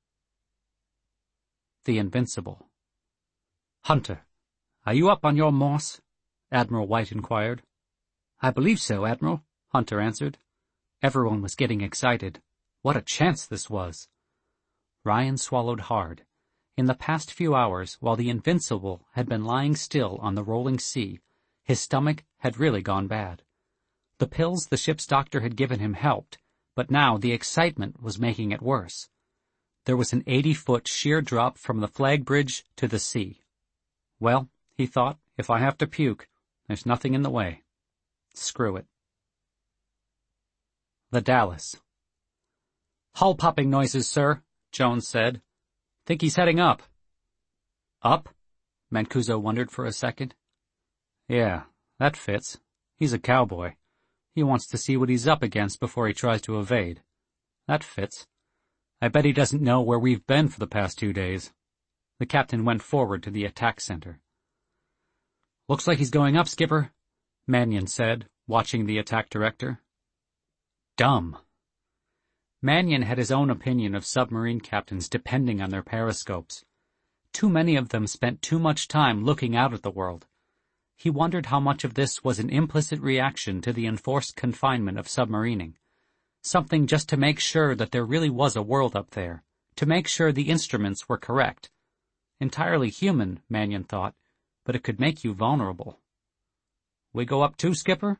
The Invincible. "Hunter, are you up on your Morse?" Admiral White inquired. "I believe so, Admiral," Hunter answered. Everyone was getting excited. What a chance this was! Ryan swallowed hard. In the past few hours, while the Invincible had been lying still on the rolling sea, his stomach had really gone bad. The pills the ship's doctor had given him helped, but now the excitement was making it worse. There was an eighty-foot sheer drop from the flag bridge to the sea. Well, he thought, if I have to puke, there's nothing in the way. Screw it. The Dallas. "Hull popping noises, sir," Jones said. "Think he's heading up." "Up?" Mancuso wondered for a second. "Yeah, that fits. He's a cowboy. He wants to see what he's up against before he tries to evade. That fits. I bet he doesn't know where we've been for the past two days." The captain went forward to the attack center. "Looks like he's going up, Skipper," Mannion said, watching the attack director. Dumb. Mannion had his own opinion of submarine captains depending on their periscopes. Too many of them spent too much time looking out at the world. He wondered how much of this was an implicit reaction to the enforced confinement of submarining. Something just to make sure that there really was a world up there, to make sure the instruments were correct. Entirely human, Mannion thought, but it could make you vulnerable. "We go up too, Skipper?"